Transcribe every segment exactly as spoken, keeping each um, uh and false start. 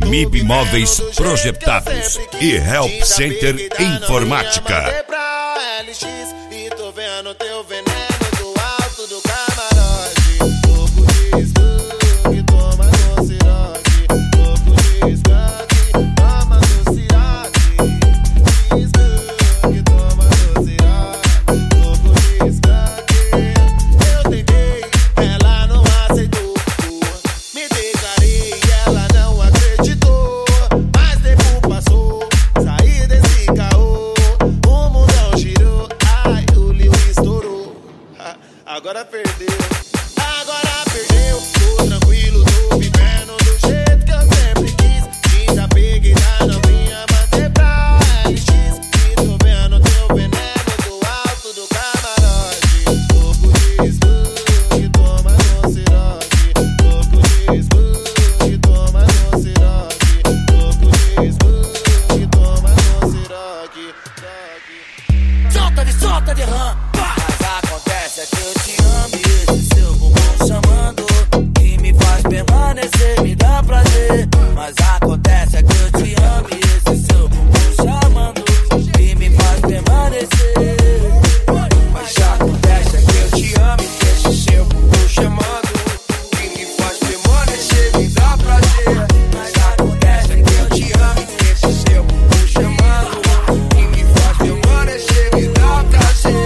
M I B Móveis Projetados e Help Center Informática. E tô vendo teu veneno do alto do camarote. Louco de skunk, toma no siroque. Louco de skunk, toma no siroque. Skunk, toma no siroque. Louco de skunk. Eu tentei, ela não aceitou. Me declarei e ela não acreditou. Mas tempo passou, saí desse caô. O mundão girou, ai, o Lil estourou. Agora perdeu, agora perdeu. Tô tranquilo, tô vivendo do jeito que eu sempre quis. Já peguei da novinha, mandei pra L X. E tô vendo teu veneno do alto do camarote. Louco de skunk, toma no siroque. Louco de skunk, toma no siroque. Louco de skunk, toma no siroque. Solta de solta de ram, mas acontece é que eu te amo e esse seu bumbum chamando que me faz permanecer, me dá prazer. Mas acontece é que eu te amo e esse seu bumbum chamando que me faz permanecer. Mas acontece é que eu te amo e esse seu bumbum chamando que me faz permanecer, me dá prazer. Mas acontece é que eu te amo e esse seu bumbum chamando que me faz permanecer, me dá prazer.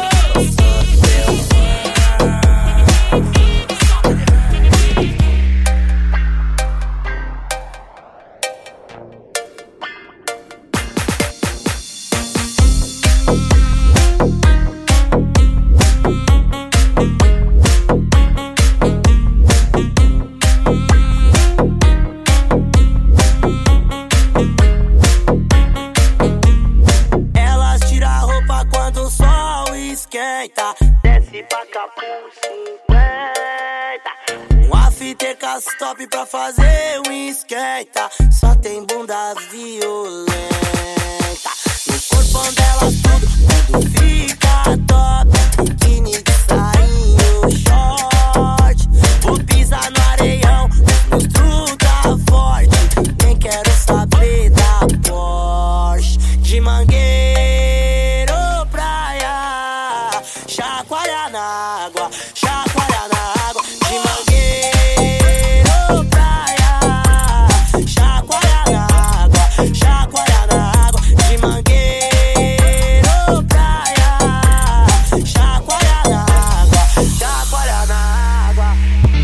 Elas tiram a roupa quando o sol esquenta. Desce pra capuz cinquenta. Um after top pra fazer um esquenta. Só tem bunda violenta. No corpão delas tudo, tudo fica top. Biquíni de sainho, short. Vou pisar no areião, meus truta forte. Nem quero saber da Porsche. De mangueiro praia, chacoalha na água, chacoalha na água. De mangueiro praia, chacoalha na água, chacoalha na água. De mangueiro praia, chacoalha na água, chacoalha na água.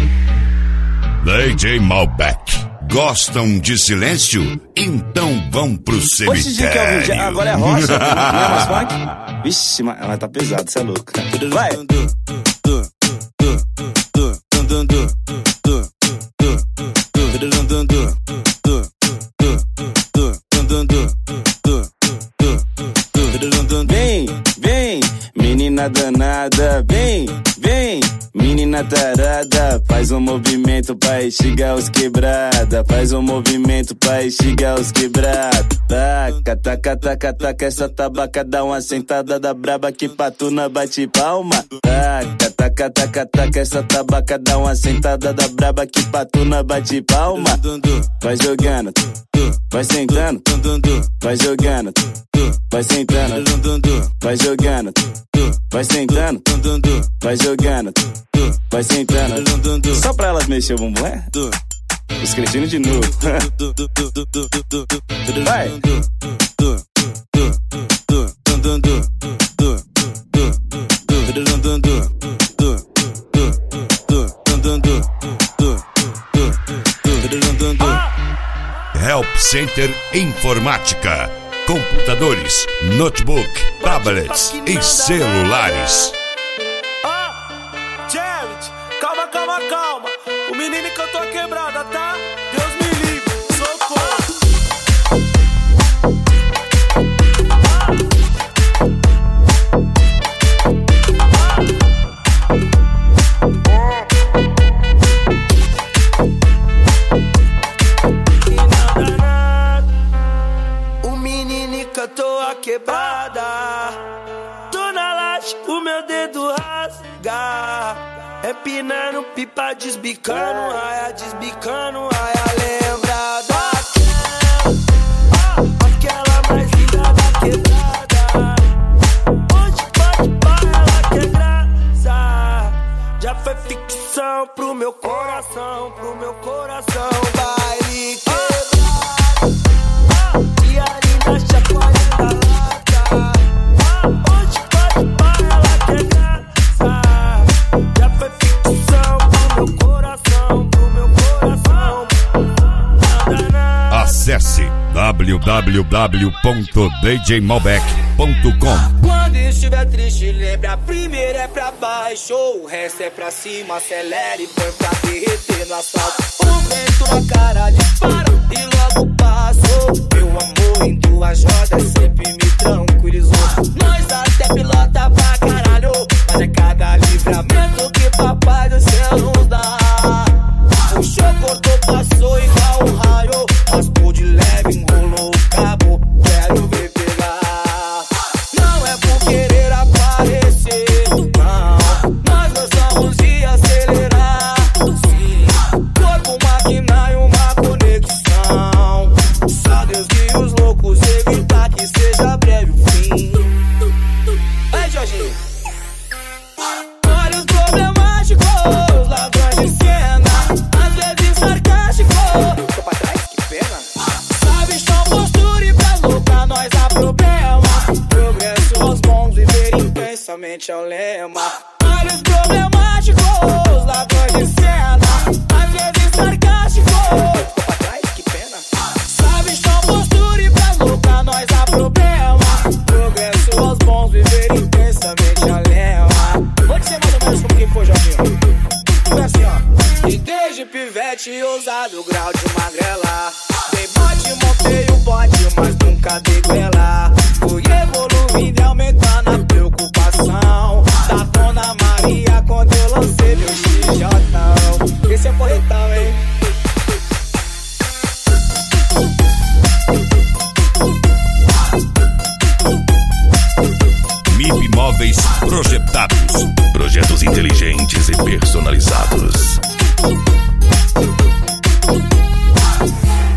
D J Malbec. Gostam de silêncio? Então vão pro cemitério. Agora é rocha, não é mais funk? Vixe, mas, mas tá pesado, cê é louco. Vai! Vem, vem, menina danada, vem, vem, menina tarada. Faz um movimento pra instigar os quebrada. Faz um movimento pra instigar os quebrada. Taca, taca, taca, taca, essa tabaca dá uma sentada da braba que patuna bate palma. Taca, taca, taca, taca, essa tabaca dá uma sentada da braba que patuna bate palma. Vai jogando, vai sentando, vai jogando, vai sentando, vai jogando, vai sentando, vai jogando, vai sentando. Só pra elas mexer o bumbum, é? Os cretinos de novo. Vai! Help Center Informática. Computadores, notebook, tablets e celulares. Ah, Jared, calma, calma, calma. O menino cantou a quebrada, tá? Deus me livre, socorro. O menino cantou a quebrada. Tô na laje, o meu dedo rasga. Empinando pipa, desbicando, raia, desbicando, raia, lembra daqui. Acesse w w w ponto d j malbec ponto com. Quando estiver triste, lembra, a primeira é pra baixo, o resto é pra cima, acelere, põe pra derreter no asfalto. O vento na cara dispara e logo passou. Meu amor em duas rodas sempre me tranquilizou. Nós até pilota pra caralho, mas é cada livramento que papai do céu nos dá. O show cortou, passou igual um raio, raspou de leve, enrolou o cabo, quero ver pegar. Não é por querer aparecer, não, nós gostamos de acelerar. Sim, corpo, máquina e uma conexão. Só Deus e os loucos evitar que seja breve o fim. Aí, Jorginho, olha os problemáticos, ladrões de cena, às vezes sarcástico. Tô pra trás, que pena. Sabe, chão, postura e pra louca, nós há problema. Progresso aos bons, viver intensamente é o lema. Olha os problemáticos, ladrões de cena, às vezes sarcástico. Tô pra trás, que pena. Sabe, chão, postura e pra louca, nós há problema. Progresso aos bons, viver intensamente é o lema. Vou dizer mais ou menos como que foi, Jorginho. Foi assim, ó. E desde pivete ousado, grau de magrela. Dei bote, montei o bote, mas nunca dei goela. Fui evoluindo e aumentando a preocupação. Da Dona Maria quando eu lancei meu X J. Esse é porretão, hein? M I P Móveis projetados. Projetos inteligentes e personalizados.